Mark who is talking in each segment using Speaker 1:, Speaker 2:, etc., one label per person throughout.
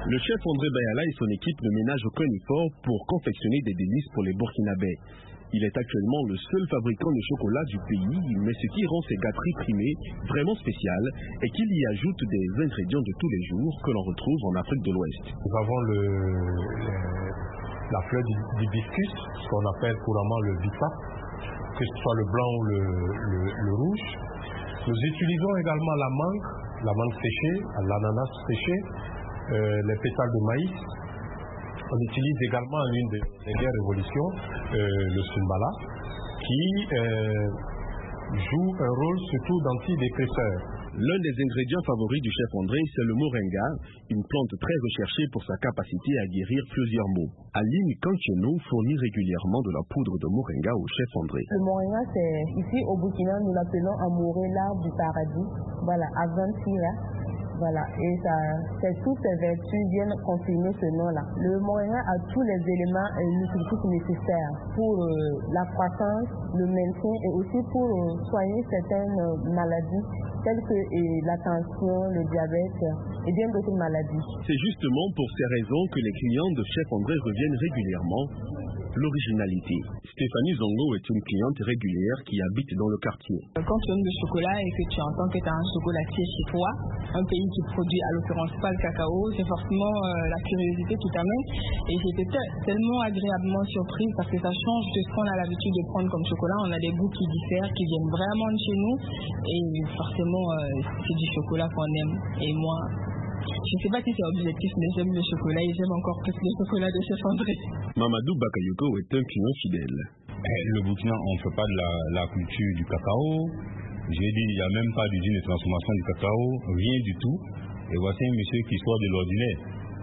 Speaker 1: Le chef André Bayala et son équipe ne ménagent aucun effort pour confectionner des délices pour les Burkinabés. Il est actuellement le seul fabricant de chocolat du pays, mais ce qui rend ces gâteries primées vraiment spéciales est qu'il y ajoute des ingrédients de tous les jours que l'on retrouve en Afrique de l'Ouest.
Speaker 2: Nous avons la fleur d'hibiscus, ce qu'on appelle couramment le vita, que ce soit le blanc ou le rouge. Nous utilisons également la mangue séchée, l'ananas séché, les pétales de maïs. On utilise également une des dernières révolutions, le sumbala, qui joue un rôle surtout d'antidépresseur.
Speaker 1: L'un des ingrédients favoris du chef André, c'est le moringa, une plante très recherchée pour sa capacité à guérir plusieurs maux. Aline Kancheno fournit régulièrement de la poudre de moringa au chef André.
Speaker 3: Le moringa, c'est ici au Burkina, nous l'appelons amouré l'arbre du paradis. Voilà, Avantira. Voilà, et toutes ces vertus viennent confirmer ce nom-là. Le moringa a tous les éléments nutritifs nécessaires pour la croissance, le maintien et aussi pour soigner certaines maladies telles que la tension, le diabète et bien d'autres maladies.
Speaker 1: C'est justement pour ces raisons que les clients de chef André reviennent régulièrement. L'originalité. Stéphanie Zongo est une cliente régulière qui habite dans le quartier.
Speaker 4: Quand tu aimes le chocolat et que tu entends que tu as un chocolatier chez toi, un pays qui produit à l'occurrence pas le cacao, c'est forcément la curiosité qui t'amène. Et j'étais tellement agréablement surprise parce que ça change de ce qu'on a l'habitude de prendre comme chocolat. On a des goûts qui diffèrent, qui viennent vraiment de chez nous. Et forcément, c'est du chocolat qu'on aime. Et moi, je ne sais pas si c'est objectif, mais j'aime le chocolat et j'aime encore plus le chocolat de chef André.
Speaker 1: Mamadou Bakayoko est un client fidèle.
Speaker 5: Le Burkina, on ne fait pas de la culture du cacao. J'ai dit, il n'y a même pas d'usine de transformation du cacao, rien du tout. Et voici un monsieur qui sort de l'ordinaire,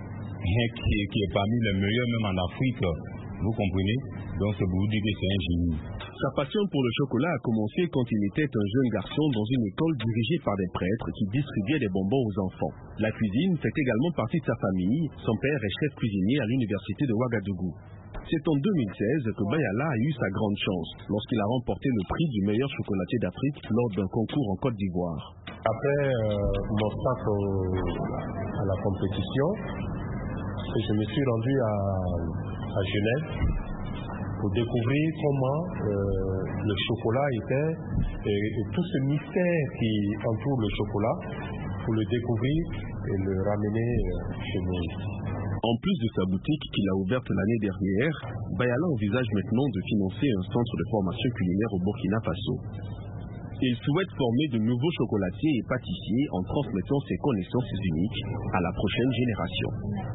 Speaker 5: qui est parmi les meilleurs même en Afrique. Vous comprenez? Donc c'est pour vous dire que c'est un génie.
Speaker 1: Sa passion pour le chocolat a commencé quand il était un jeune garçon dans une école dirigée par des prêtres qui distribuaient des bonbons aux enfants. La cuisine fait également partie de sa famille. Son père est chef cuisinier à l'université de Ouagadougou. C'est en 2016 que Bayala a eu sa grande chance lorsqu'il a remporté le prix du meilleur chocolatier d'Afrique lors d'un concours en Côte d'Ivoire.
Speaker 2: Après mon stage à la compétition, je me suis rendu à Genève pour découvrir comment le chocolat était et tout ce mystère qui entoure le chocolat, pour le découvrir et le ramener chez nous.
Speaker 1: En plus de sa boutique qu'il a ouverte l'année dernière, Bayala envisage maintenant de financer un centre de formation culinaire au Burkina Faso. Il souhaite former de nouveaux chocolatiers et pâtissiers en transmettant ses connaissances uniques à la prochaine génération.